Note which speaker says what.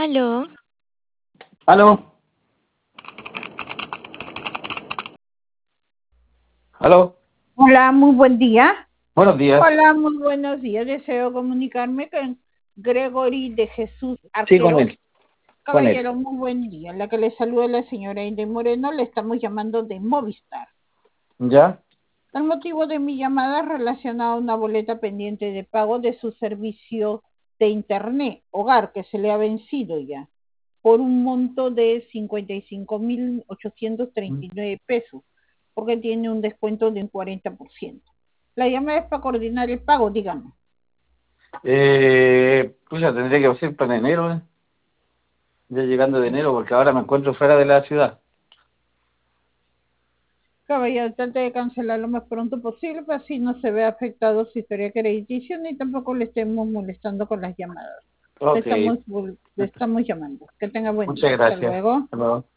Speaker 1: Aló,
Speaker 2: Aló, aló,
Speaker 3: Hola, muy buen día.
Speaker 2: buenos días.
Speaker 3: Hola, muy buenos días. Deseo comunicarme con Gregory de Jesús
Speaker 2: Sí, con
Speaker 3: Arquero.
Speaker 2: él, con él.
Speaker 3: Caballero, muy buen día. La que le saluda la señora Inde Moreno, le estamos llamando de Movistar.
Speaker 2: ¿Ya?
Speaker 3: El motivo de mi llamada es relacionado a una boleta pendiente de pago de su servicio de Internet, hogar, que se le ha vencido ya, por un monto de 55.839 pesos, porque tiene un descuento de un 40%. La llamada es para coordinar el pago, dígame.
Speaker 2: Pucha, tendría que ser para enero, ya llegando de enero, porque ahora me encuentro fuera de la ciudad.
Speaker 3: Caballero, trate de cancelar lo más pronto posible, para así no se vea afectado su historia crediticia ni tampoco le estemos molestando con las llamadas. Le
Speaker 2: Ok,
Speaker 3: estamos, le estamos llamando. Que tenga buen
Speaker 2: muchas
Speaker 3: día. Hasta
Speaker 2: gracias.
Speaker 3: luego.
Speaker 2: Hasta luego.